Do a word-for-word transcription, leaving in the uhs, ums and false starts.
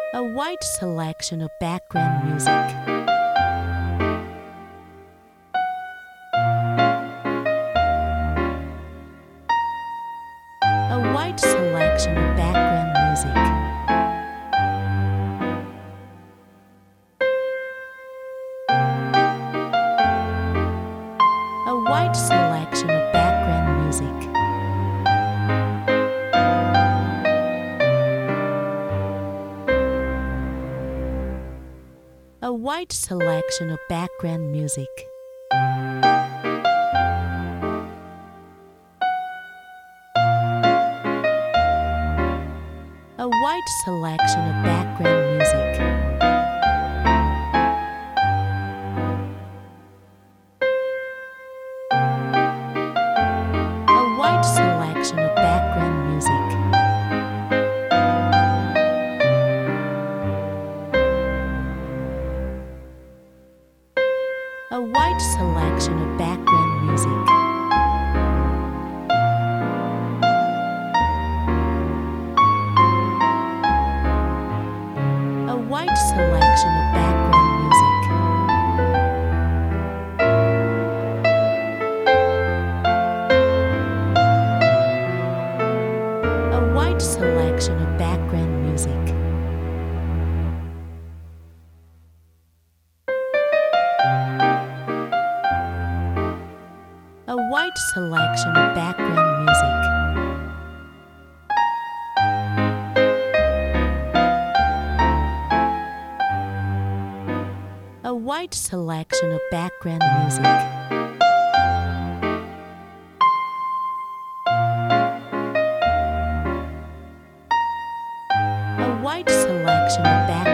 A wide selection of background music. A wide selection of background music. A wide selection of background music. A wide selection of background music. A wide selection of background music. A wide selection of background music. A wide selection of background music. A wide selection of background music. A wide selection of background music. A wide selection of background music. A wide selection of background music. A wide selection of background